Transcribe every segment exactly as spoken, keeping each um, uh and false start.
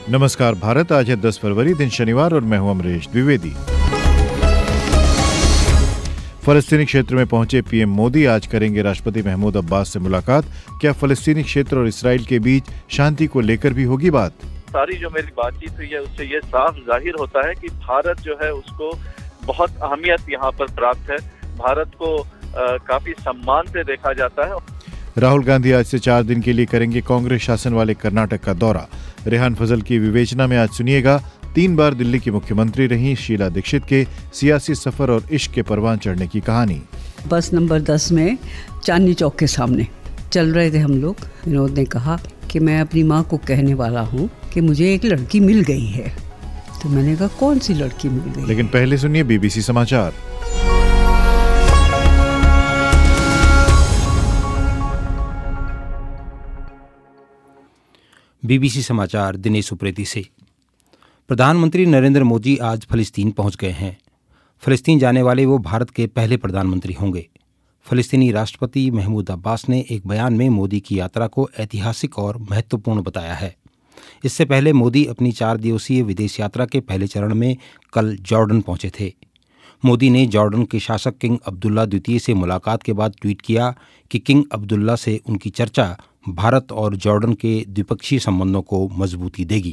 नमस्कार भारत, आज है दस फरवरी, दिन शनिवार और मैं हूं अमरीश द्विवेदी। फलस्तीनी क्षेत्र में पहुंचे पीएम मोदी आज करेंगे राष्ट्रपति महमूद अब्बास से मुलाकात। क्या फलस्तीनी क्षेत्र और इसराइल के बीच शांति को लेकर भी होगी बात? सारी जो मेरी बातचीत हुई है उससे ये साफ जाहिर होता है कि भारत जो है उसको बहुत अहमियत यहाँ पर प्राप्त है। भारत को आ, काफी सम्मान से देखा जाता है। राहुल गांधी आज से चार दिन के लिए करेंगे कांग्रेस शासन वाले कर्नाटक का दौरा। रेहान फजल की विवेचना में आज सुनिएगा, तीन बार दिल्ली की मुख्यमंत्री रही शीला दीक्षित के सियासी सफर और इश्क के परवान चढ़ने की कहानी। बस नंबर दस में चांदनी चौक के सामने चल रहे थे हम लोग। विनोद ने कहा कि मैं अपनी माँ को कहने वाला हूँ कि मुझे एक लड़की मिल गई है। तो मैंने कहा कौन सी लड़की मिल गई? लेकिन पहले सुनिए बीबीसी समाचार। बीबीसी समाचार दिनेश उप्रेती से। प्रधानमंत्री नरेंद्र मोदी आज फिलिस्तीन पहुंच गए हैं। फिलिस्तीन जाने वाले वो भारत के पहले प्रधानमंत्री होंगे। फिलिस्तीनी राष्ट्रपति महमूद अब्बास ने एक बयान में मोदी की यात्रा को ऐतिहासिक और महत्वपूर्ण बताया है। इससे पहले मोदी अपनी चार दिवसीय विदेश यात्रा के पहले चरण में कल जॉर्डन पहुंचे थे। मोदी ने जॉर्डन के शासक किंग अब्दुल्ला द्वितीय से मुलाकात के बाद ट्वीट किया कि किंग अब्दुल्ला से उनकी चर्चा भारत और जॉर्डन के द्विपक्षीय संबंधों को मजबूती देगी।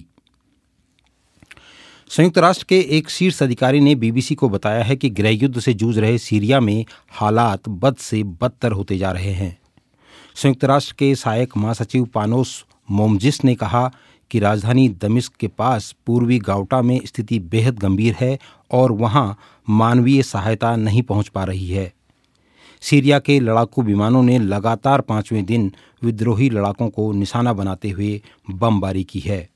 संयुक्त राष्ट्र के एक शीर्ष अधिकारी ने बीबीसी को बताया है कि गृह युद्ध से जूझ रहे सीरिया में हालात बद से बदतर होते जा रहे हैं। संयुक्त राष्ट्र के सहायक महासचिव पानोस मोमजिस ने कहा कि राजधानी दमिश्क के पास पूर्वी गाउटा में स्थिति बेहद गंभीर है और वहां मानवीय सहायता नहीं पहुंच पा रही है। सीरिया के लड़ाकू विमानों ने लगातार पांचवें दिन विद्रोही लड़ाकों को निशाना बनाते हुए बमबारी की है।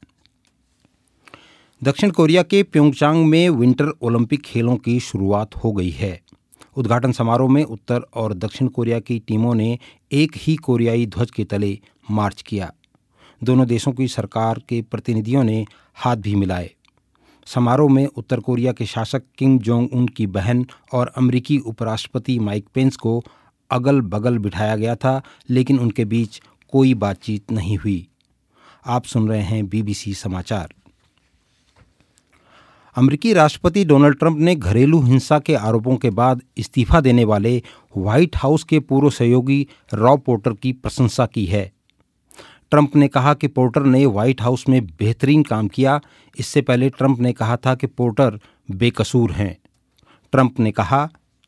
दक्षिण कोरिया के प्योंगचांग में विंटर ओलंपिक खेलों की शुरुआत हो गई है। उद्घाटन समारोह में उत्तर और दक्षिण कोरिया की टीमों ने एक ही कोरियाई ध्वज के तले मार्च किया। दोनों देशों की सरकार के प्रतिनिधियों ने हाथ भी मिलाए। समारोह में उत्तर कोरिया के शासक किम जोंग उन की बहन और अमेरिकी उपराष्ट्रपति माइक पेंस को अगल बगल बिठाया गया था, लेकिन उनके बीच कोई बातचीत नहीं हुई। आप सुन रहे हैं बीबीसी समाचार। अमेरिकी राष्ट्रपति डोनाल्ड ट्रंप ने घरेलू हिंसा के आरोपों के बाद इस्तीफा देने वाले व्हाइट हाउस के पूर्व सहयोगी रॉब पोर्टर की प्रशंसा की है। ट्रंप ने कहा कि पोर्टर ने व्हाइट हाउस में बेहतरीन काम किया। इससे पहले ट्रंप ने कहा था कि पोर्टर बेकसूर हैं। ट्रंप ने कहा,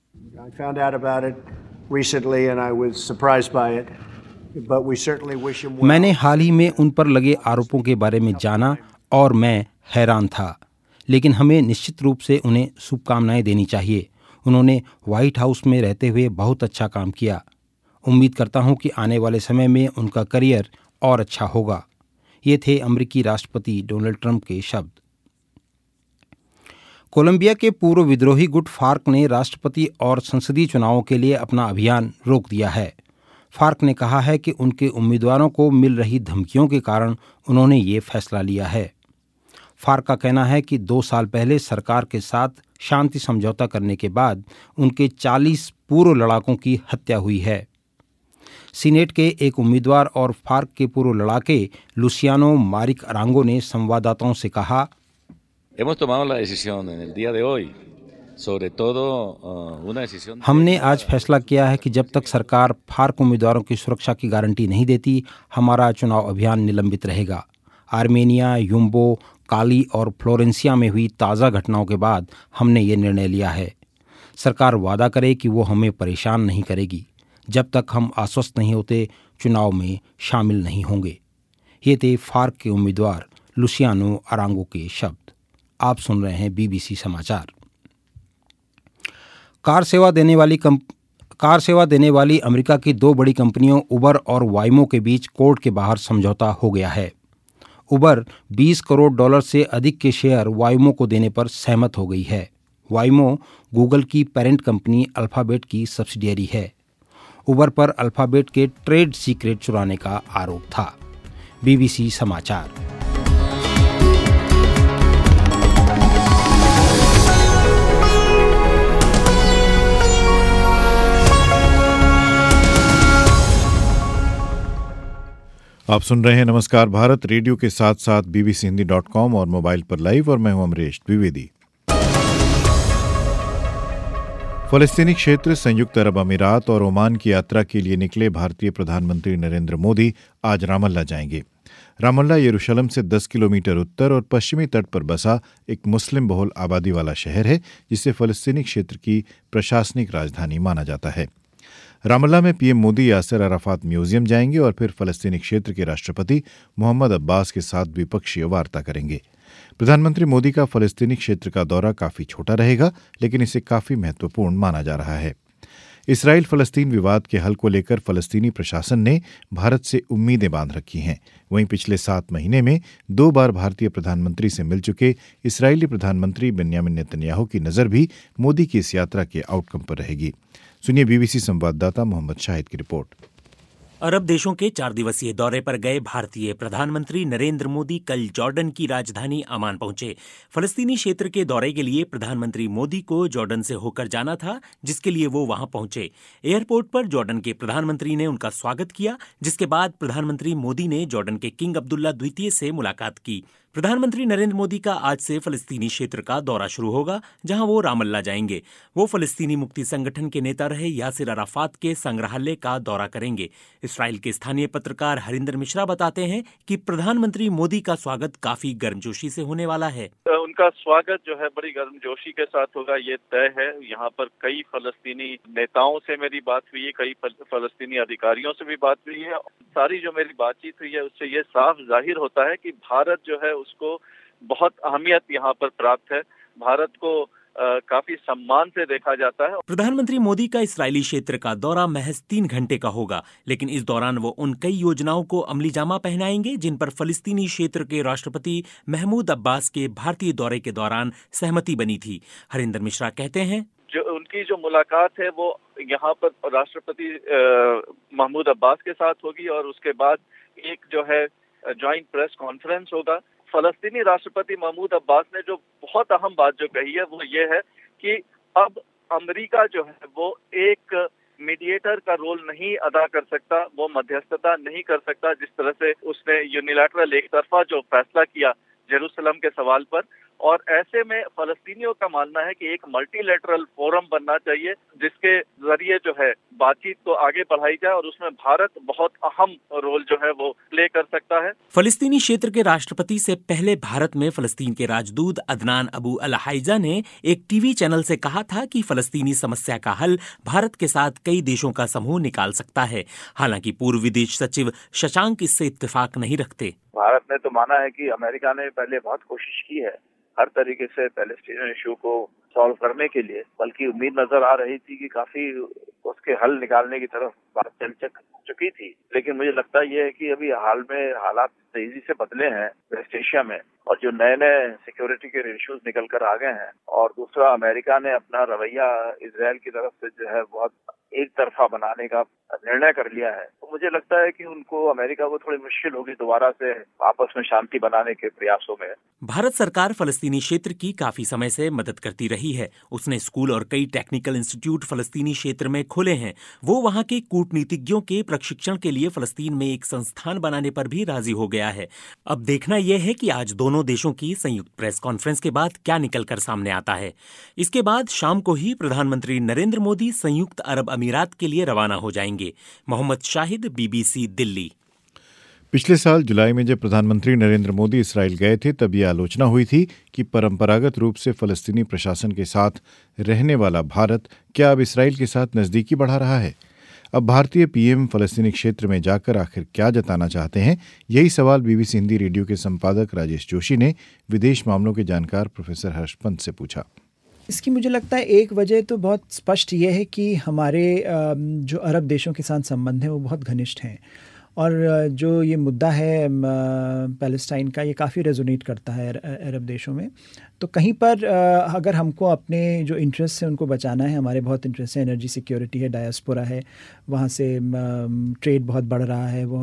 मैंने हाल ही में उन पर लगे आरोपों के बारे में जाना और मैं हैरान था, लेकिन हमें निश्चित रूप से उन्हें शुभकामनाएं देनी चाहिए। उन्होंने व्हाइट हाउस में रहते हुए बहुत अच्छा काम किया। उम्मीद करता हूं कि आने वाले समय में उनका करियर और अच्छा होगा। ये थे अमेरिकी राष्ट्रपति डोनाल्ड ट्रंप के शब्द। कोलंबिया के पूर्व विद्रोही गुट फार्क ने राष्ट्रपति और संसदीय चुनावों के लिए अपना अभियान रोक दिया है। फार्क ने कहा है कि उनके उम्मीदवारों को मिल रही धमकियों के कारण उन्होंने ये फैसला लिया है। फार्क का कहना है कि दो साल पहले सरकार के साथ शांति समझौता करने के बाद उनके चालीस पूर्व लड़ाकों की हत्या हुई है। सीनेट के एक उम्मीदवार और फार्क के पूर्व लड़ाके लुसियानो मारिक अरांगो ने संवाददाताओं से कहा, हमने आज फैसला किया है कि जब तक सरकार फार्क उम्मीदवारों की सुरक्षा की गारंटी नहीं देती, हमारा चुनाव अभियान निलंबित रहेगा। आर्मेनिया, युम्बो, काली और फ्लोरेंसिया में हुई ताज़ा घटनाओं के बाद हमने ये निर्णय लिया है। सरकार वादा करे कि वो हमें परेशान नहीं करेगी। जब तक हम आश्वस्त नहीं होते, चुनाव में शामिल नहीं होंगे। ये थे फार्क के उम्मीदवार लुसियानो अरांगो के शब्द। आप सुन रहे हैं बीबीसी समाचार। कार सेवा देने वाली कंप कार सेवा देने वाली अमेरिका की दो बड़ी कंपनियों उबर और वाइमो के बीच कोर्ट के बाहर समझौता हो गया है। उबर बीस करोड़ डॉलर से अधिक के शेयर वाइमो को देने पर सहमत हो गई है। वाइमो गूगल की पेरेंट कंपनी अल्फाबेट की सब्सिडियरी है। उबर पर अल्फाबेट के ट्रेड सीक्रेट चुराने का आरोप था। बीबीसी समाचार। आप सुन रहे हैं नमस्कार भारत रेडियो के साथ साथ बीबीसी हिंदी डॉट कॉम और मोबाइल पर लाइव, और मैं हूं अमरीश द्विवेदी। फलस्तीनी क्षेत्र, संयुक्त अरब अमीरात और ओमान की यात्रा के लिए निकले भारतीय प्रधानमंत्री नरेंद्र मोदी आज रामल्ला जाएंगे। रामल्ला यरूशलेम से दस किलोमीटर उत्तर और पश्चिमी तट पर बसा एक मुस्लिम बहुल आबादी वाला शहर है, जिसे फलस्तीनी क्षेत्र की प्रशासनिक राजधानी माना जाता है। रामल्ला में PM Modi Yasser Arafat museum जाएंगे और फिर फलस्तीनी क्षेत्र के राष्ट्रपति मोहम्मद अब्बास के साथ द्विपक्षीय वार्ता करेंगे। प्रधानमंत्री मोदी का फलस्तीनी क्षेत्र का दौरा काफी छोटा रहेगा, लेकिन इसे काफी महत्वपूर्ण माना जा रहा है। इसराइल फलस्तीन विवाद के हल को लेकर फलस्तीनी प्रशासन ने भारत से उम्मीदें बांध रखी हैं। वहीं पिछले सात महीने में दो बार भारतीय प्रधानमंत्री से मिल चुके इस्राएली प्रधानमंत्री बेन्यामिन नेतन्याहू की नज़र भी मोदी की इस यात्रा के आउटकम पर रहेगी। सुनिए बीबीसी संवाददाता मोहम्मद शाहिद की रिपोर्ट। अरब देशों के चार दिवसीय दौरे पर गए भारतीय प्रधानमंत्री नरेंद्र मोदी कल जॉर्डन की राजधानी अमान पहुंचे। फलस्तीनी क्षेत्र के दौरे के लिए प्रधानमंत्री मोदी को जॉर्डन से होकर जाना था, जिसके लिए वो वहां पहुंचे। एयरपोर्ट पर जॉर्डन के प्रधानमंत्री ने उनका स्वागत किया, जिसके बाद प्रधानमंत्री मोदी ने जॉर्डन के किंग अब्दुल्ला द्वितीय से मुलाकात की। प्रधानमंत्री नरेंद्र मोदी का आज से फलस्तीनी क्षेत्र का दौरा शुरू होगा, जहां वो रामल्ला जाएंगे। वो फलस्तीनी मुक्ति संगठन के नेता रहे यासिर अराफात के संग्रहालय का दौरा करेंगे। इसराइल के स्थानीय पत्रकार हरिंदर मिश्रा बताते हैं कि प्रधानमंत्री मोदी का स्वागत काफी गर्मजोशी से होने वाला है। उनका स्वागत जो है बड़ी गर्मजोशी के साथ होगा, ये तय है। यहाँ पर कई फलस्तीनी नेताओं से मेरी बात हुई है, कई फलस्तीनी अधिकारियों से भी बात हुई है। सारी जो मेरी बातचीत हुई है उससे ये साफ जाहिर होता है कि भारत जो है उसको बहुत अहमियत यहाँ पर प्राप्त है। भारत को आ, काफी सम्मान से देखा जाता है। प्रधानमंत्री मोदी का इस्राएली क्षेत्र का दौरा महज तीन घंटे का होगा, लेकिन इस दौरान वो उन कई योजनाओं को अमली जामा पहनाएंगे जिन पर फलस्तीनी क्षेत्र के राष्ट्रपति महमूद अब्बास के भारतीय दौरे के दौरान सहमति बनी थी। हरिंदर मिश्रा कहते हैं, जो उनकी जो मुलाकात है वो यहाँ पर राष्ट्रपति महमूद अब्बास के साथ होगी और उसके बाद एक जो है ज्वाइंट प्रेस कॉन्फ्रेंस होगा। फलस्तीनी राष्ट्रपति महमूद अब्बास ने जो बहुत अहम बात जो कही है वो ये है कि अब अमेरिका जो है वो एक मीडिएटर का रोल नहीं अदा कर सकता, वो मध्यस्थता नहीं कर सकता, जिस तरह से उसने यूनिलैटरल एक तरफा जो फैसला किया जेरूसलम के सवाल पर। और ऐसे में फलस्तीनियों का मानना है कि एक मल्टीलैटरल फोरम बनना चाहिए जिसके जरिए जो है बातचीत को आगे बढ़ाई जाए और उसमें भारत बहुत अहम रोल जो है वो प्ले कर सकता है। फलस्तीनी क्षेत्र के राष्ट्रपति से पहले भारत में फलस्तीन के राजदूत अदनान अबू अल हाइजा ने एक टीवी चैनल से कहा था कि फलस्तीनी समस्या का हल भारत के साथ कई देशों का समूह निकाल सकता है। हालांकि पूर्व विदेश सचिव शशांक इससे इत्तेफाक नहीं रखते। भारत ने तो माना है कि अमेरिका ने पहले बहुत कोशिश की है हर तरीके से पैलेस्टीनियन इशू को सॉल्व करने के लिए, बल्कि उम्मीद नजर आ रही थी कि काफी उसके हल निकालने की तरफ बात चल चुकी थी। लेकिन मुझे लगता है ये है कि अभी हाल में हालात तेजी से बदले हैं वेस्ट एशिया में, और जो नए नए सिक्योरिटी के इश्यूज निकल कर आ गए हैं। और दूसरा, अमेरिका ने अपना रवैया इजराइल की तरफ से जो है बहुत एक तरफा बनाने का निर्णय कर लिया है। तो मुझे लगता है कि उनको, अमेरिका को थोड़ी मुश्किल होगी दोबारा से आपस में शांति बनाने के प्रयासों में। भारत सरकार फलस्तीनी क्षेत्र की काफी समय से मदद करती रही है। उसने स्कूल और कई टेक्निकल इंस्टीट्यूट फलस्तीनी क्षेत्र में खोले हैं। वो वहाँ के कूटनीतिज्ञों के प्रशिक्षण के लिए फलस्तीन में एक संस्थान बनाने पर भी राजी हो गया है। अब देखना यह है कि आज दोनों देशों की संयुक्त प्रेस कॉन्फ्रेंस के बाद क्या निकलकर सामने आता है। इसके बाद शाम को ही प्रधानमंत्री नरेंद्र मोदी संयुक्त अरब अमीरात के लिए रवाना हो जाएंगे। मोहम्मद शाहिद, बीबीसी दिल्ली। पिछले साल जुलाई में जब प्रधानमंत्री नरेंद्र मोदी इसराइल गए थे, तब ये आलोचना हुई थी कि परंपरागत रूप से फलस्तीनी प्रशासन के साथ रहने वाला भारत क्या अब इसराइल के साथ नज़दीकी बढ़ा रहा है। अब भारतीय पीएम फलस्तीनी क्षेत्र में जाकर आखिर क्या जताना चाहते हैं, यही सवाल बीबीसी हिंदी रेडियो के संपादक राजेश जोशी ने विदेश मामलों के जानकार प्रोफेसर हर्ष पंत से पूछा। इसकी मुझे लगता है एक वजह तो बहुत स्पष्ट ये है कि हमारे जो अरब देशों के साथ संबंध हैं वो बहुत घनिष्ठ हैं, और जो ये मुद्दा है पैलेस्टाइन का, ये काफ़ी रेजोनेट करता है अरब देशों में। तो कहीं पर अगर हमको अपने जो इंटरेस्ट है उनको बचाना है, हमारे बहुत इंटरेस्ट है, एनर्जी सिक्योरिटी है, डायस्पोरा है, वहाँ से ट्रेड बहुत बढ़ रहा है, वो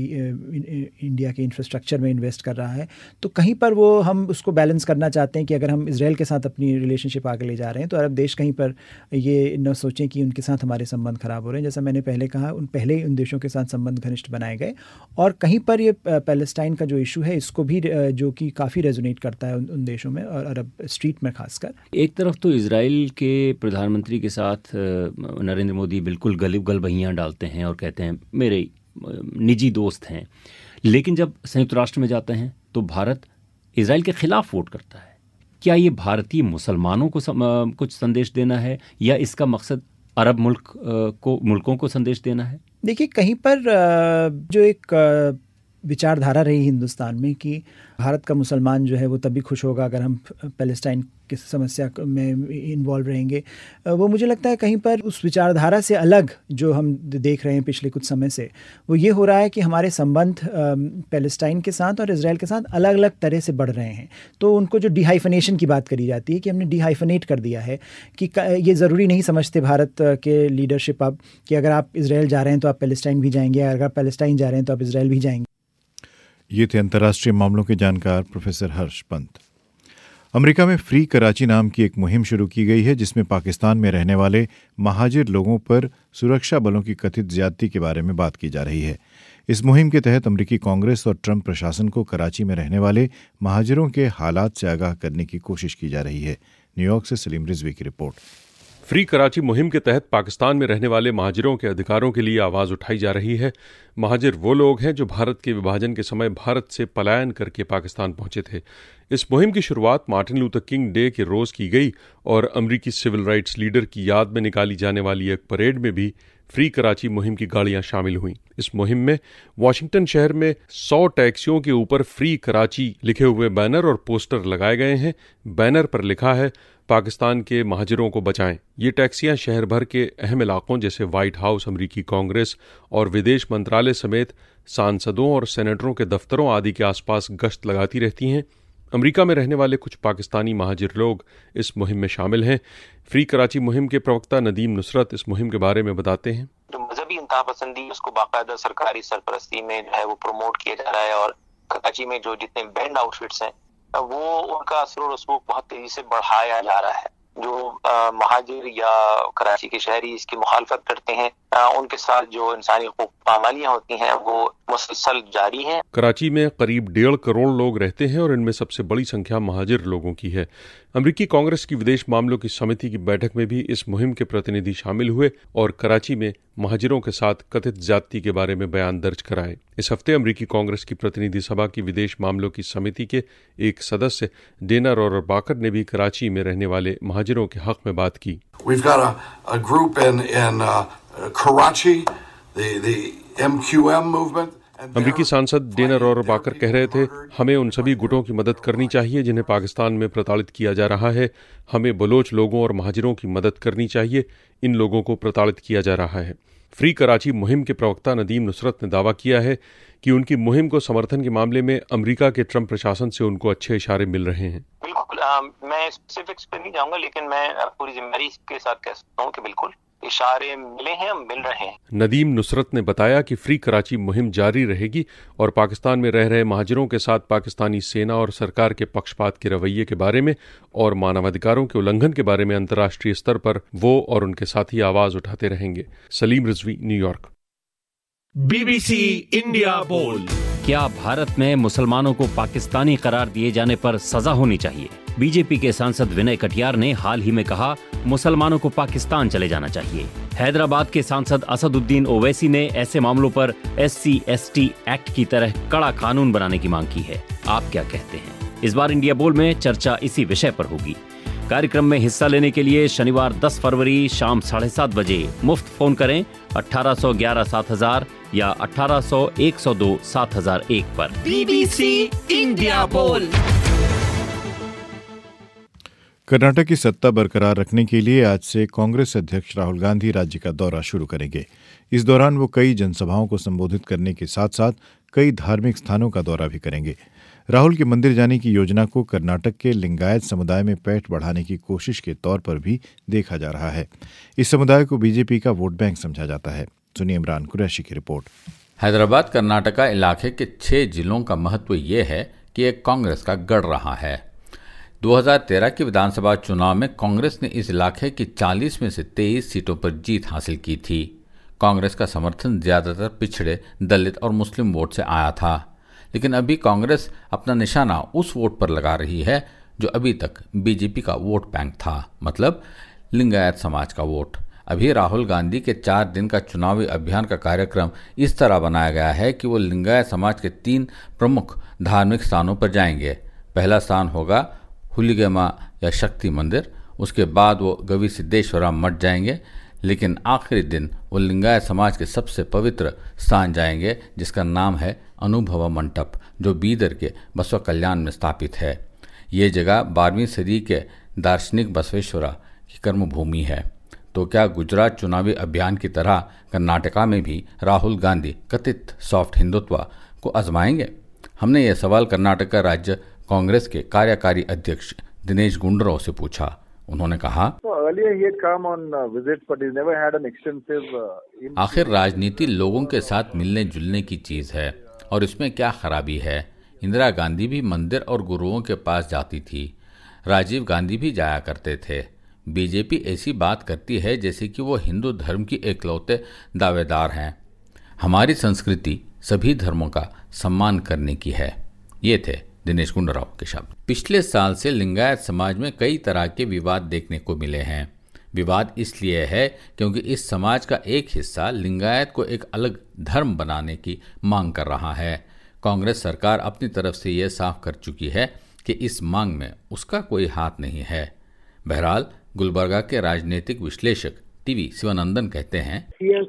यूएई इंडिया के इंफ्रास्ट्रक्चर में इन्वेस्ट कर रहा है, तो कहीं पर वो हम उसको बैलेंस करना चाहते हैं कि अगर हम इजराइल के साथ अपनी रिलेशनशिप आगे ले जा रहे हैं तो अरब देश कहीं पर ये न सोचें कि उनके साथ हमारे संबंध ख़राब हो रहे हैं। जैसा मैंने पहले कहा, उन पहले ही उन देशों के साथ संबंध घनिष्ठ बनाए गए। और कहीं पर ये पैलेस्टाइन का जो इशू है इसको भी जो कि काफ़ी रेजोनेट करता है उन, उन देशों में और अरब स्ट्रीट में खासकर। एक तरफ तो इजराइल के प्रधानमंत्री के साथ नरेंद्र मोदी बिल्कुल गली गलबहियाँ डालते हैं और कहते हैं मेरे निजी दोस्त हैं, लेकिन जब संयुक्त राष्ट्र में जाते हैं तो भारत इजराइल के खिलाफ वोट करता है। क्या ये भारतीय मुसलमानों को सम, कुछ संदेश देना है या इसका मकसद अरब मुल्क को मुल्कों को संदेश देना है? देखिए, कहीं पर जो एक विचारधारा रही हिंदुस्तान में कि भारत का मुसलमान जो है वो तभी खुश होगा अगर हम पैलेस्टाइन की समस्या में इन्वॉल्व रहेंगे, वो मुझे लगता है कहीं पर उस विचारधारा से अलग जो हम देख रहे हैं पिछले कुछ समय से, वो ये हो रहा है कि हमारे संबंध पैलेस्टाइन के साथ और इजराइल के साथ अलग अलग तरह से बढ़ रहे हैं। तो उनको जो डिहाइफनेशन की बात करी जाती है कि हमने डिहाइफनेट कर दिया है कि ये ज़रूरी नहीं समझते भारत के लीडरशिप अब कि अगर आप इजराइल जा रहे हैं तो आप पैलेस्टाइन भी जाएंगे, अगर आप पैलेस्टाइन जा रहे हैं तो आप इजराइल भी जाएंगे। ये थे अंतर्राष्ट्रीय मामलों के जानकार प्रोफेसर हर्ष पंत। अमेरिका में फ्री कराची नाम की एक मुहिम शुरू की गई है जिसमें पाकिस्तान में रहने वाले महाजिर लोगों पर सुरक्षा बलों की कथित ज्यादती के बारे में बात की जा रही है। इस मुहिम के तहत अमेरिकी कांग्रेस और ट्रंप प्रशासन को कराची में रहने वाले महाजिरों के हालात से आगाह करने की कोशिश की जा रही है। न्यूयॉर्क से सलीम रिजवी की रिपोर्ट। फ्री कराची मुहिम के तहत पाकिस्तान में रहने वाले महाजिरों के अधिकारों के लिए आवाज उठाई जा रही है। महाजिर वो लोग हैं जो भारत के विभाजन के समय भारत से पलायन करके पाकिस्तान पहुंचे थे। इस मुहिम की शुरुआत मार्टिन लूथर किंग डे के रोज की गई और अमेरिकी सिविल राइट्स लीडर की याद में निकाली जाने वाली एक परेड में भी फ्री कराची मुहिम की गाड़ियां शामिल हुईं। इस मुहिम में वाशिंगटन शहर में सौ टैक्सियों के ऊपर फ्री कराची लिखे हुए बैनर और पोस्टर लगाए गए हैं। बैनर पर लिखा है पाकिस्तान के महाजिरों को बचाएं। ये टैक्सियां शहर भर के अहम इलाकों जैसे व्हाइट हाउस, अमेरिकी कांग्रेस और विदेश मंत्रालय समेत सांसदों और सेनेटरों के दफ्तरों आदि के आसपास गश्त लगाती रहती हैं। अमेरिका में रहने वाले कुछ पाकिस्तानी महाजिर लोग इस मुहिम में शामिल हैं। फ्री कराची मुहिम के प्रवक्ता नदीम नुसरत इस मुहिम के बारे में बताते हैं। जो मजहबी इंतहा पसंदी उसको बाकायदा सरकारी सरपरस्ती में जो है वो प्रमोट किया जा रहा है और कराची में जो जितने बैंड आउटफिट्स हैं वो उनका असर और रसूख बहुत तेजी से बढ़ाया जा रहा है। जो आ, महाजिर या कराची के शहरी इसकी मुखालफत करते हैं, आ, उनके साथ जो इंसानी हुकूक पामालियां होती हैं वो मुसलसल जारी हैं। कराची में करीब डेढ़ करोड़ लोग रहते हैं और इनमें सबसे बड़ी संख्या महाजिर लोगों की है। अमेरिकी कांग्रेस की विदेश मामलों की समिति की बैठक में भी इस मुहिम के प्रतिनिधि शामिल हुए और कराची में महाजिरों के साथ कथित ज्यादती के बारे में बयान दर्ज कराए। इस हफ्ते अमेरिकी कांग्रेस की प्रतिनिधि सभा की विदेश मामलों की समिति के एक सदस्य डेना रोहरबाकर ने भी कराची में रहने वाले महाजिरों के हक में बात की। We've got a, a group in, in uh, Karachi, the, the M Q M movement. अमेरिकी सांसद डेना रोहरबाकर कह रहे थे, हमें उन सभी गुटों की मदद करनी चाहिए जिन्हें पाकिस्तान में प्रताड़ित किया जा रहा है। हमें बलोच लोगों और महाजिरों की मदद करनी चाहिए। इन लोगों को प्रताड़ित किया जा रहा है। फ्री कराची मुहिम के प्रवक्ता नदीम नुसरत ने दावा किया है कि उनकी मुहिम को समर्थन के मामले में अमेरिका के ट्रंप प्रशासन से उनको अच्छे इशारे मिल रहे हैं। बिल्कुल, आ, मैं स्पेसिफिक्स पे नहीं जाऊंगा, लेकिन मैं पूरी जिम्मेदारी के साथ कह सकता हूँ कि बिल्कुल इशारे मिले हैं, मिल रहे हैं। नदीम नुसरत ने बताया कि फ्री कराची मुहिम जारी रहेगी और पाकिस्तान में रह रहे महाजिरों के साथ पाकिस्तानी सेना और सरकार के पक्षपात के रवैये के बारे में और मानवाधिकारों के उल्लंघन के बारे में अंतर्राष्ट्रीय स्तर पर वो और उनके साथी आवाज उठाते रहेंगे। Salim Rizvi, New York. BBC India बोल। क्या भारत में मुसलमानों को पाकिस्तानी करार दिए जाने पर सजा होनी चाहिए? बीजेपी के सांसद विनय कटियार ने हाल ही में कहा मुसलमानों को पाकिस्तान चले जाना चाहिए। हैदराबाद के सांसद असदुद्दीन ओवैसी ने ऐसे मामलों पर S C S T act की तरह कड़ा कानून बनाने की मांग की है। आप क्या कहते हैं? इस बार इंडिया बोल में चर्चा इसी विषय पर होगी। कार्यक्रम में हिस्सा लेने के लिए शनिवार दस फरवरी शाम साढ़े सात बजे मुफ्त फोन करें अठारह सौ ग्यारह सात हजार या अठारह सौ एक सौ दो सात हजार एक पर। बीबीसी इंडिया बोल। कर्नाटक की सत्ता बरकरार रखने के लिए आज से कांग्रेस अध्यक्ष राहुल गांधी राज्य का दौरा शुरू करेंगे। इस दौरान वो कई जनसभाओं को संबोधित करने के साथ साथ कई धार्मिक स्थानों का दौरा भी करेंगे। राहुल के मंदिर जाने की योजना को कर्नाटक के लिंगायत समुदाय में पैठ बढ़ाने की कोशिश के तौर पर भी देखा जा रहा है। इस समुदाय को बीजेपी का वोट बैंक समझा जाता है। सुनिए इमरान कुरैशी की रिपोर्ट। हैदराबाद कर्नाटका इलाके के छह जिलों का महत्व ये है कि एक कांग्रेस का गढ़ रहा है। दो हज़ार तेरह के विधानसभा चुनाव में कांग्रेस ने इस इलाके की चालीस में से तेईस सीटों पर जीत हासिल की थी। कांग्रेस का समर्थन ज्यादातर पिछड़े, दलित और मुस्लिम वोट से आया था। लेकिन अभी कांग्रेस अपना निशाना उस वोट पर लगा रही है जो अभी तक बीजेपी का वोट बैंक था, मतलब लिंगायत समाज का वोट। अभी राहुल गांधी के चार दिन का चुनावी अभियान का कार्यक्रम इस तरह बनाया गया है कि वो लिंगायत समाज के तीन प्रमुख धार्मिक स्थानों पर जाएंगे। पहला स्थान होगा हुलिगेमा या शक्ति मंदिर, उसके बाद वो गवी सिद्धेश्वरा मठ जाएंगे, लेकिन आखिरी दिन वो लिंगायत समाज के सबसे पवित्र स्थान जाएंगे जिसका नाम है अनुभव मंटप, जो बीदर के बसवा कल्याण में स्थापित है। ये जगह बारहवीं सदी के दार्शनिक बसवेश्वरा की कर्मभूमि है। तो क्या गुजरात चुनावी अभियान की तरह कर्नाटका में भी राहुल गांधी कथित सॉफ्ट हिंदुत्व को आजमाएंगे? हमने ये सवाल कर्नाटक राज्य कांग्रेस के कार्यकारी अध्यक्ष दिनेश गुंडराव से पूछा। उन्होंने कहा, आखिर राजनीति लोगों के साथ मिलने जुलने की चीज है और इसमें क्या खराबी है। इंदिरा गांधी भी मंदिर और गुरुओं के पास जाती थी, राजीव गांधी भी जाया करते थे। बीजेपी ऐसी बात करती है जैसे कि वो हिंदू धर्म की एकलौते दावेदार हैं। हमारी संस्कृति सभी धर्मों का सम्मान करने की है। ये थे दिनेश गुंडराव के शब्द। पिछले साल से लिंगायत समाज में कई तरह के विवाद देखने को मिले हैं। विवाद इसलिए है क्योंकि इस समाज का एक हिस्सा लिंगायत को एक अलग धर्म बनाने की मांग कर रहा है। कांग्रेस सरकार अपनी तरफ से यह साफ कर चुकी है कि इस मांग में उसका कोई हाथ नहीं है। बहरहाल गुलबर्गा के राजनीतिक विश्लेषक टीवी शिवानंदन कहते हैं,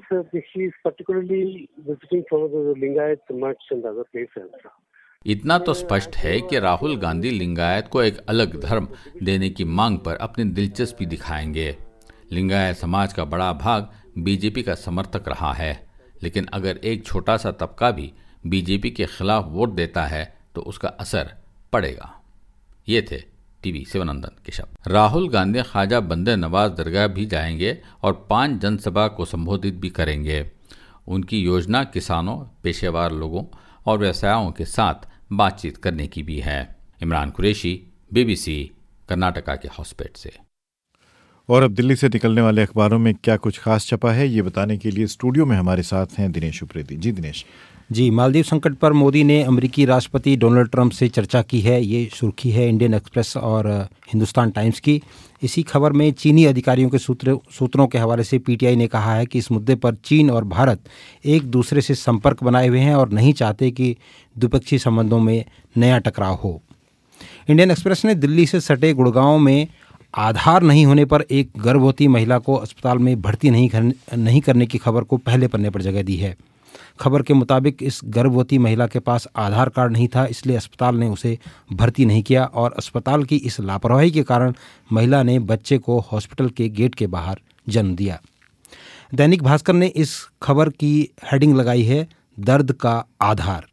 इतना तो स्पष्ट है कि राहुल गांधी लिंगायत को एक अलग धर्म देने की मांग पर अपनी दिलचस्पी दिखाएंगे। लिंगायत समाज का बड़ा भाग बीजेपी का समर्थक रहा है, लेकिन अगर एक छोटा सा तबका भी बीजेपी के खिलाफ वोट देता है तो उसका असर पड़ेगा। ये थे टीवी शिवानंदन के शब्द। राहुल गांधी ख्वाजा बंदे नवाज दरगाह भी जाएंगे और पांच जनसभा को संबोधित भी करेंगे। उनकी योजना किसानों, पेशेवर लोगों और व्यवसायों के साथ बातचीत करने की भी है। इमरान कुरैशी, बीबीसी, कर्नाटका के हॉस्पेट से। और अब दिल्ली से निकलने वाले अखबारों में क्या कुछ खास छपा है, ये बताने के लिए स्टूडियो में हमारे साथ हैं दिनेश उप्रेती। जी दिनेश। जी, मालदीव संकट पर मोदी ने अमेरिकी राष्ट्रपति डोनाल्ड ट्रंप से चर्चा की है, ये सुर्खी है इंडियन एक्सप्रेस और हिंदुस्तान टाइम्स की। इसी खबर में चीनी अधिकारियों के सूत्र सूत्रों के हवाले से पीटीआई ने कहा है कि इस मुद्दे पर चीन और भारत एक दूसरे से संपर्क बनाए हुए हैं और नहीं चाहते कि द्विपक्षीय संबंधों में नया टकराव हो। इंडियन एक्सप्रेस ने दिल्ली से सटे गुड़गांव में आधार नहीं होने पर एक गर्भवती महिला को अस्पताल में भर्ती नहीं कर, नहीं करने की खबर को पहले पन्ने पर जगह दी है। खबर के मुताबिक इस गर्भवती महिला के पास आधार कार्ड नहीं था, इसलिए अस्पताल ने उसे भर्ती नहीं किया और अस्पताल की इस लापरवाही के कारण महिला ने बच्चे को हॉस्पिटल के गेट के बाहर जन्म दिया। दैनिक भास्कर ने इस खबर की हेडिंग लगाई है, दर्द का आधार।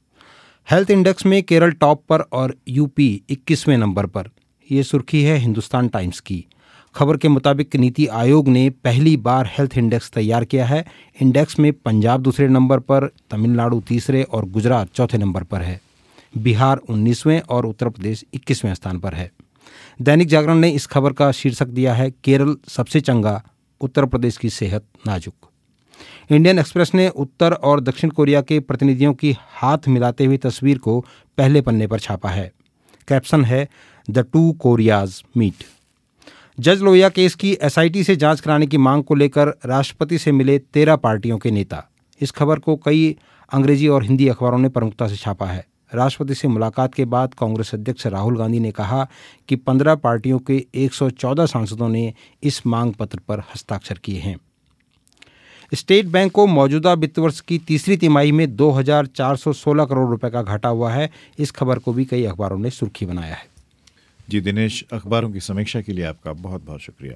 हेल्थ इंडेक्स में केरल टॉप पर और यूपी इक्कीसवें नंबर पर, ये सुर्खी है हिंदुस्तान टाइम्स की। खबर के मुताबिक नीति आयोग ने पहली बार हेल्थ इंडेक्स तैयार किया है। इंडेक्स में पंजाब दूसरे नंबर पर, तमिलनाडु तीसरे और गुजरात चौथे नंबर पर है। बिहार उन्नीसवें और उत्तर प्रदेश इक्कीसवें स्थान पर है। दैनिक जागरण ने इस खबर का शीर्षक दिया है, केरल सबसे चंगा, उत्तर प्रदेश की सेहत नाजुक। इंडियन एक्सप्रेस ने उत्तर और दक्षिण कोरिया के प्रतिनिधियों की हाथ मिलाते हुई तस्वीर को पहले पन्ने पर छापा है। कैप्शन है, द टू कोरियाज मीट। जज लोहिया केस की एसआईटी से जांच कराने की मांग को लेकर राष्ट्रपति से मिले तेरह पार्टियों के नेता। इस खबर को कई अंग्रेजी और हिंदी अखबारों ने प्रमुखता से छापा है। राष्ट्रपति से मुलाकात के बाद कांग्रेस अध्यक्ष राहुल गांधी ने कहा कि पंद्रह पार्टियों के एक सौ चौदह सांसदों ने इस मांग पत्र पर हस्ताक्षर किए हैं। स्टेट बैंक को मौजूदा वित्त वर्ष की तीसरी तिमाही में दो हज़ार चार सौ सोलह करोड़ रुपए का घाटा हुआ है। इस खबर को भी कई अखबारों ने सुर्खी बनाया है। जी दिनेश, अखबारों की समीक्षा के लिए आपका बहुत बहुत शुक्रिया।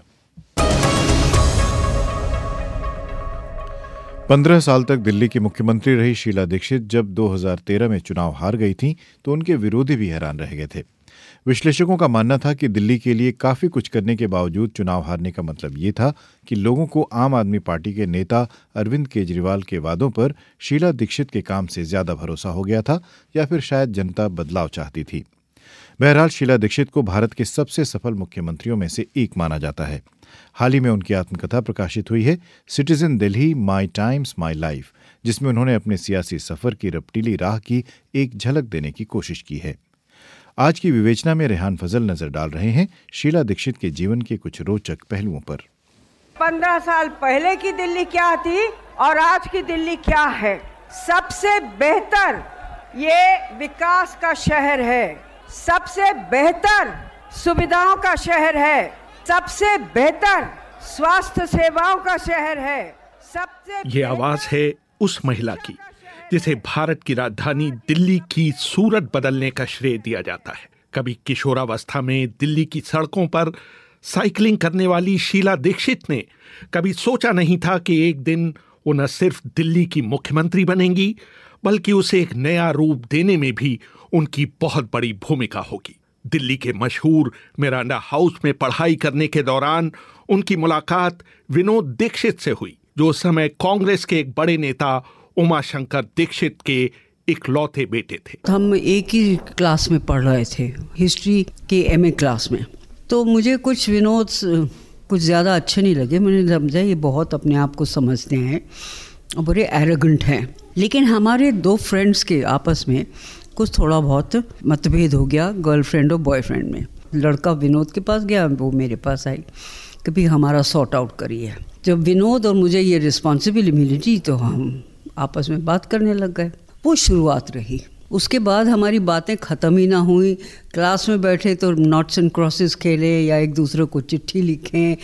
पंद्रह साल तक दिल्ली की मुख्यमंत्री रही शीला दीक्षित जब दो हज़ार तेरह में चुनाव हार गई थीं, तो उनके विरोधी भी हैरान रह गए थे। विश्लेषकों का मानना था कि दिल्ली के लिए काफी कुछ करने के बावजूद चुनाव हारने का मतलब ये था कि लोगों को आम आदमी पार्टी के नेता अरविंद केजरीवाल के वादों पर शीला दीक्षित के काम से ज्यादा भरोसा हो गया था, या फिर शायद जनता बदलाव चाहती थी। बहरहाल शीला दीक्षित को भारत के सबसे सफल मुख्यमंत्रियों में से एक माना जाता है। हाल ही में उनकी आत्मकथा प्रकाशित हुई है, Citizen Delhi My Times My Life, जिसमें उन्होंने अपने सियासी सफर की रपटीली राह की एक झलक देने की कोशिश की है। आज की विवेचना में रेहान फजल नजर डाल रहे हैं शीला दीक्षित के जीवन के कुछ रोचक पहलुओं पर। पंद्रह साल पहले की दिल्ली क्या थी और आज की दिल्ली क्या है। सबसे बेहतर ये विकास का शहर है, सबसे बेहतर सुविधाओं का शहर है, सबसे बेहतर स्वास्थ्य सेवाओं का शहर है। सबसे ये आवाज है उस महिला की जिसे भारत की राजधानी दिल्ली की सूरत बदलने का श्रेय दिया जाता है। कभी किशोरावस्था में दिल्ली की सड़कों पर साइकिलिंग करने वाली शीला दीक्षित ने कभी सोचा नहीं था कि एक दिन वो न सिर्फ दिल्ली की मुख्यमंत्री बनेंगी, बल्कि उसे एक नया रूप देने में भी उनकी बहुत बड़ी भूमिका होगी। दिल्ली के मशहूर मिरांडा हाउस में पढ़ाई करने के दौरान उनकी मुलाकात विनोद दीक्षित से हुई, जो उस समय कांग्रेस के एक बड़े नेता उमाशंकर दीक्षित के इकलौते बेटे थे। हम एक ही क्लास में पढ़ रहे थे, हिस्ट्री के एमए क्लास में। तो मुझे कुछ विनोद कुछ ज़्यादा अच्छे नहीं लगे। मैंने समझा ये बहुत अपने आप को समझते हैं और बड़े एरोगेंट हैं। लेकिन हमारे दो फ्रेंड्स के आपस में कुछ थोड़ा बहुत मतभेद हो गया, गर्लफ्रेंड और बॉयफ्रेंड में। लड़का विनोद के पास गया, वो मेरे पास आई कि भाई हमारा सॉर्ट आउट करिए। जब विनोद और मुझे ये रिस्पॉन्सिबिलिटी मिली तो हम आपस में बात करने लग गए। वो शुरुआत रही। उसके बाद हमारी बातें ख़त्म ही ना हुई। क्लास में बैठे तो नॉट्स एंड क्रॉसेस खेले या एक दूसरे को चिट्ठी लिखें,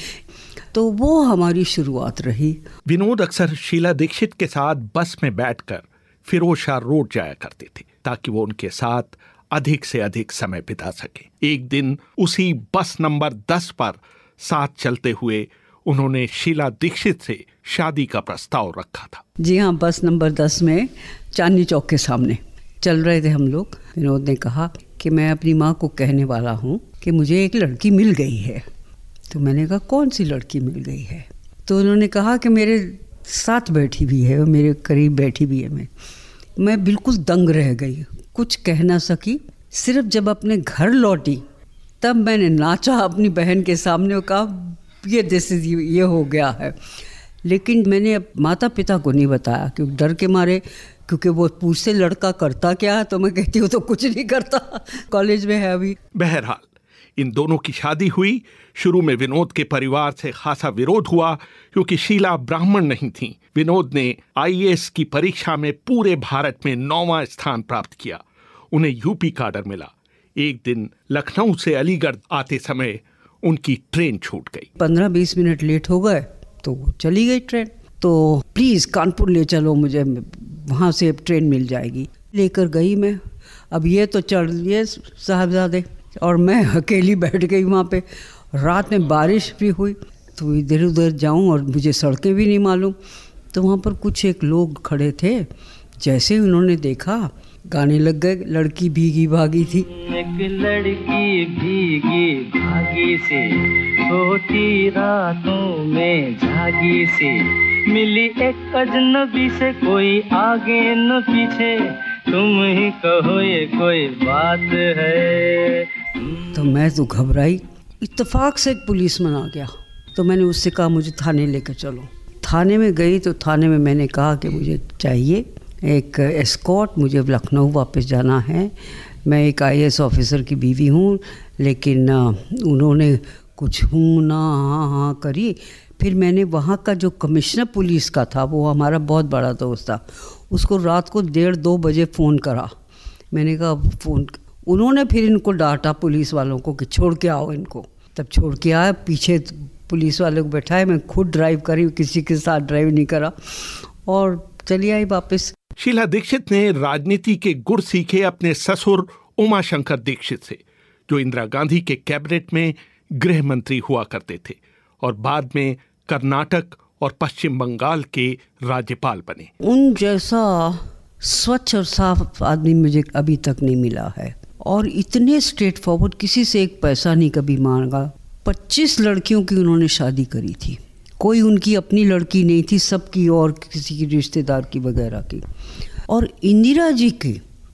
तो वो हमारी शुरुआत रही। विनोद अक्सर शीला दीक्षित के साथ बस में बैठकर फिरोज शाह रोड जाया करते थे ताकि वो उनके साथ अधिक से अधिक समय बिता सके। एक दिन उसी बस नंबर दस पर साथ चलते हुए उन्होंने शीला दीक्षित से शादी का प्रस्ताव रखा था। जी हाँ, बस नंबर दस में चांदनी चौक के सामने चल रहे थे हम लोग। विनोद ने कहा कि मैं अपनी माँ को कहने वाला हूँ कि मुझे एक लड़की मिल गई है। तो मैंने कहा कौन सी लड़की मिल गई है? तो उन्होंने कहा कि मेरे साथ बैठी भी है, मेरे करीब बैठी भी है। मैं मैं बिल्कुल दंग रह गई, कुछ कह ना सकी। सिर्फ जब अपने घर लौटी तब मैंने नाचा अपनी बहन के सामने और कहा ये दिस इज ये हो गया है। लेकिन मैंने माता पिता को नहीं बताया क्योंकि डर के मारे, क्योंकि वो पूछते लड़का करता क्या है, तो मैं कहती हूँ तो कुछ नहीं करता, कॉलेज में है अभी। बहरहाल इन दोनों की शादी हुई। शुरू में विनोद के परिवार से खासा विरोध हुआ क्योंकि शीला ब्राह्मण नहीं थी। विनोद ने आई ए एस की परीक्षा में पूरे भारत में नौवां स्थान प्राप्त किया। उन्हें यूपी का ऑर्डर मिला। एक दिन लखनऊ से अलीगढ़ आते समय उनकी ट्रेन छूट गई। पंद्रह बीस मिनट लेट हो गए तो चली गई ट्रेन। तो प्लीज कानपुर ले चलो मुझे, वहाँ से ट्रेन मिल जाएगी। लेकर गई मैं। अब ये तो चढ़ लिए साहबजादे और मैं अकेली बैठ गई वहाँ पे। रात में बारिश भी हुई तो इधर उधर जाऊँ और मुझे सड़कें भी नहीं मालूम। तो वहाँ पर कुछ एक लोग खड़े थे। जैसे ही उन्होंने देखा गाने लग गए, लड़की भीगी भागी थी। एक लड़की भीगी भागी सी सोती रातों में जागी सी, मिली एक अजनबी से कोई आगे न पीछे, तुम ही कहो ये कोई बात है। तो मैं तो घबराई। इत्तेफाक से एक पुलिसमैन आ गया तो मैंने उससे कहा मुझे थाने लेकर चलो। थाने में गई तो थाने में मैंने कहा कि मुझे चाहिए एक एस्कॉर्ट, मुझे लखनऊ वापस जाना है। मैं एक आई ए एस ऑफिसर की बीवी हूँ। लेकिन उन्होंने कुछ हूँ ना हाँ हाँ करी। फिर मैंने वहाँ का जो कमिश्नर पुलिस का था, वो हमारा बहुत बड़ा दोस्त था, उसको रात को डेढ़ दो बजे फ़ोन करा। मैंने कहा फ़ोन, उन्होंने फिर इनको डांटा पुलिस वालों को कि छोड़ के आओ इनको। तब छोड़ के आया, पीछे पुलिस वाले को बैठाए, मैं खुद ड्राइव करी, किसी के साथ ड्राइव नहीं करा और चली आई वापस। शीला दीक्षित ने राजनीति के गुर सीखे अपने ससुर उमाशंकर दीक्षित से, जो इंदिरा गांधी के कैबिनेट में गृह मंत्री हुआ करते थे और बाद में कर्नाटक और पश्चिम बंगाल के राज्यपाल बने। उन जैसा स्वच्छ और साफ आदमी मुझे अभी तक नहीं मिला है और इतने स्ट्रेट फॉरवर्ड, किसी से एक पैसा नहीं कभी मांगा। पच्चीस लड़कियों की उन्होंने शादी करी थी, कोई उनकी अपनी लड़की नहीं थी, सबकी और किसी की रिश्तेदार की वगैरह की। और इंदिरा जी की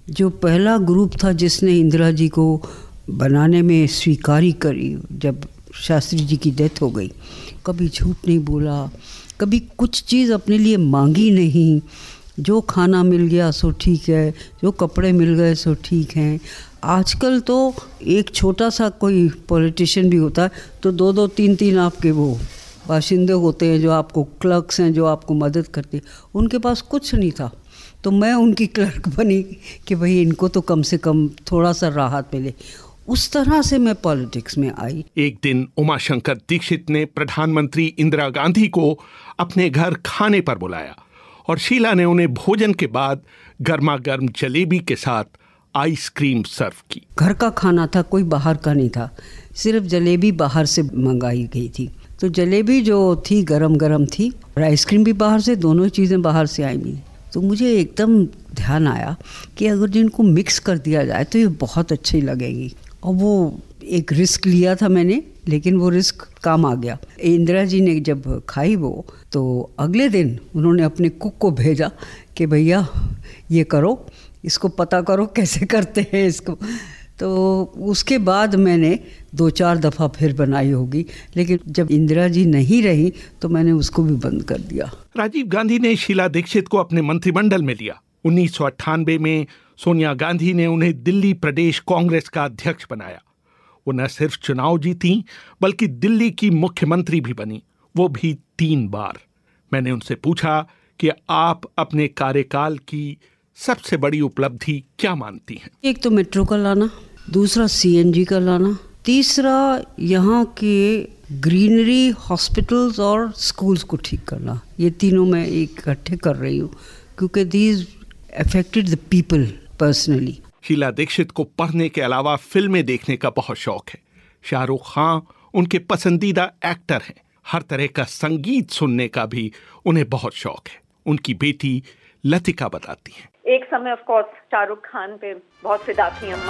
जो पहला ग्रुप था जिसने इंदिरा जी को बनाने में स्वीकारी करी जब शास्त्री जी की डेथ हो गई, कभी झूठ नहीं बोला, कभी कुछ चीज़ अपने लिए मांगी नहीं, जो खाना मिल गया सो ठीक है, जो कपड़े मिल गए सो ठीक हैं। आजकल तो एक छोटा सा कोई पॉलिटिशियन भी होता है तो दो दो तीन तीन आपके वो बाशिंदे होते हैं जो आपको क्लर्क्स हैं, जो आपको मदद करते हैं। उनके पास कुछ नहीं था, तो मैं उनकी क्लर्क बनी कि भाई इनको तो कम से कम थोड़ा सा राहत मिले। उस तरह से मैं पॉलिटिक्स में आई। एक दिन उमाशंकर दीक्षित ने प्रधानमंत्री इंदिरा गांधी को अपने घर खाने पर बुलाया और शीला ने उन्हें भोजन के बाद गर्मा गर्म जलेबी के साथ आइसक्रीम सर्व की। घर का खाना था, कोई बाहर का नहीं था, सिर्फ जलेबी बाहर से मंगाई गई थी। तो जलेबी जो थी गरम गरम थी और आइसक्रीम भी बाहर से, दोनों चीज़ें बाहर से आई मिली। तो मुझे एकदम ध्यान आया कि अगर जिनको मिक्स कर दिया जाए तो ये बहुत अच्छी लगेगी। और वो एक रिस्क लिया था मैंने, लेकिन वो रिस्क काम आ गया। इंदिरा जी ने जब खाई वो, तो अगले दिन उन्होंने अपने कुक को भेजा कि भैया ये करो, इसको पता करो कैसे करते हैं इसको। तो उसके बाद मैंने दो चार दफ़ा फिर बनाई होगी, लेकिन जब इंदिरा जी नहीं रही तो मैंने उसको भी बंद कर दिया। राजीव गांधी ने शीला दीक्षित को अपने मंत्रिमंडल में लिया। उन्नीस सौ अट्ठानबे में सोनिया गांधी ने उन्हें दिल्ली प्रदेश कांग्रेस का अध्यक्ष बनाया। वो न सिर्फ चुनाव जीती बल्कि दिल्ली की मुख्यमंत्री भी बनी, वो भी तीन बार। मैंने उनसे पूछा कि आप अपने कार्यकाल की सबसे बड़ी उपलब्धि क्या मानती हैं? एक तो मेट्रो का लाना, दूसरा सीएनजी का लाना, तीसरा यहाँ के ग्रीनरी हॉस्पिटल्स और स्कूल्स को ठीक करना। ये तीनों मैं इकट्ठे कर रही हूँ क्योंकि these affected the people personally. Sheila Dikshit को पढ़ने के अलावा फिल्में देखने का बहुत शौक है। शाहरुख खान उनके पसंदीदा एक्टर हैं। हर तरह का संगीत सुनने का भी उन्हें बहुत शौक है। उनकी बेटी लतिका बताती हैं। एक समय ऑफ कोर्स शाहरुख खान पे बहुत फिदा थी अम्मा।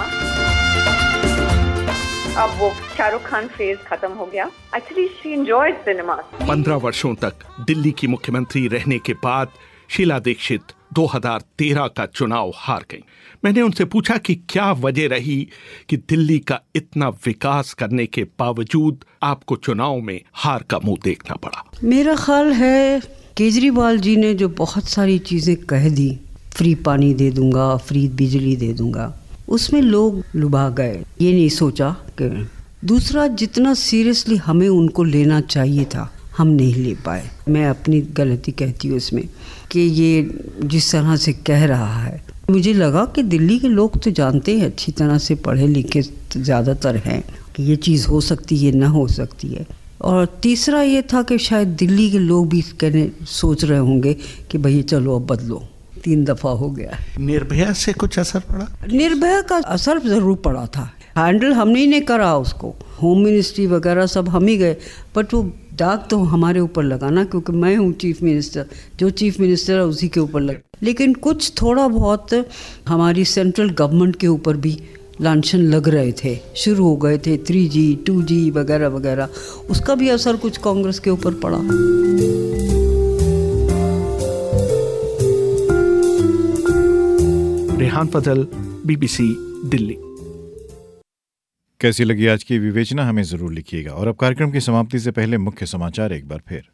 अब वो शाहरुख खान फेज खत्म हो गया। Actually she enjoyed cinema. पंद्रह वर्षों तक दिल्ली की मुख्यमंत्री रहने के बाद शीला दीक्षित दो हज़ार तेरह का चुनाव हार गई। मैंने उनसे पूछा कि क्या वजह रही कि दिल्ली का इतना विकास करने के बावजूद आपको चुनाव में हार का मुंह देखना पड़ा। मेरा ख्याल है केजरीवाल जी ने जो बहुत सारी चीज़ें कह दी, फ्री पानी दे दूंगा, फ्री बिजली दे दूंगा, उसमें लोग लुभा गए, ये नहीं सोचा कि दूसरा जितना सीरियसली हमें उनको लेना चाहिए था हम नहीं ले पाए। मैं अपनी गलती कहती हूँ इसमें कि ये जिस तरह से कह रहा है, मुझे लगा कि दिल्ली के लोग तो जानते हैं, अच्छी तरह से पढ़े लिखे ज़्यादातर हैं, कि ये चीज़ हो सकती है ना हो सकती है। और तीसरा ये था कि शायद दिल्ली के लोग भी कहने सोच रहे होंगे कि भाई चलो अब बदलो, तीन दफ़ा हो गया। निर्भया से कुछ असर पड़ा? निर्भया का असर ज़रूर पड़ा था। हैंडल हमने ही नहीं करा उसको, होम मिनिस्ट्री वगैरह सब हम ही गए, बट वो दाग तो हमारे ऊपर लगाना, क्योंकि मैं हूँ चीफ मिनिस्टर, जो चीफ मिनिस्टर है उसी के ऊपर लगा। लेकिन कुछ थोड़ा बहुत हमारी सेंट्रल गवर्नमेंट के ऊपर भी लांछन लग रहे थे, शुरू हो गए थे, थ्री जी टू जी वगैरह वगैरह, उसका भी असर कुछ कांग्रेस के ऊपर पड़ा। रेहान फजल, बीबीसी दिल्ली। कैसी लगी आज की विवेचना हमें जरूर लिखिएगा। और अब कार्यक्रम की समाप्ति से पहले मुख्य समाचार एक बार फिर।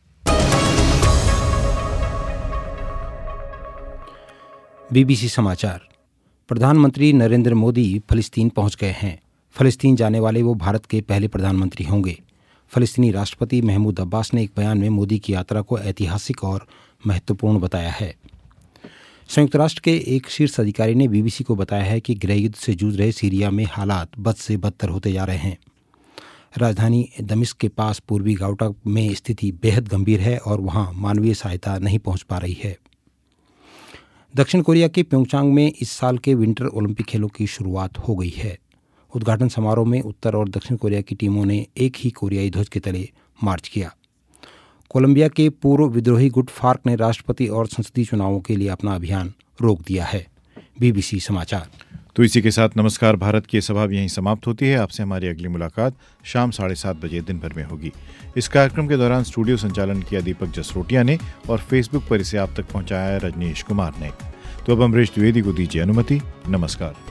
बीबीसी समाचार। प्रधानमंत्री नरेंद्र मोदी फिलिस्तीन पहुंच गए हैं। फिलिस्तीन जाने वाले वो भारत के पहले प्रधानमंत्री होंगे। फिलिस्तीनी राष्ट्रपति महमूद अब्बास ने एक बयान में मोदी की यात्रा को ऐतिहासिक और महत्वपूर्ण बताया है। संयुक्त राष्ट्र के एक शीर्ष अधिकारी ने बीबीसी को बताया है कि गृह युद्ध से जूझ रहे सीरिया में हालात बद से बदतर होते जा रहे हैं। राजधानी दमिश्क के पास पूर्वी गाउटा में स्थिति बेहद गंभीर है और वहां मानवीय सहायता नहीं पहुंच पा रही है। दक्षिण कोरिया के प्योंगचांग में इस साल के विंटर ओलंपिक खेलों की शुरुआत हो गई है। उद्घाटन समारोह में उत्तर और दक्षिण कोरिया की टीमों ने एक ही कोरियाई ध्वज के तले मार्च किया। कोलंबिया के पूर्व विद्रोही गुट फार्क ने राष्ट्रपति और संसदीय चुनावों के लिए अपना अभियान रोक दिया है। बीबीसी समाचार। तो इसी के साथ नमस्कार भारत की सभा यहीं समाप्त होती है। आपसे हमारी अगली मुलाकात शाम साढ़े सात बजे दिन भर में होगी। इस कार्यक्रम के दौरान स्टूडियो संचालन किया दीपक जसरोटिया ने और फेसबुक पर इसे आप तक पहुंचाया रजनीश कुमार ने। तो अब अमरीश द्विवेदी को दीजिए अनुमति। नमस्कार।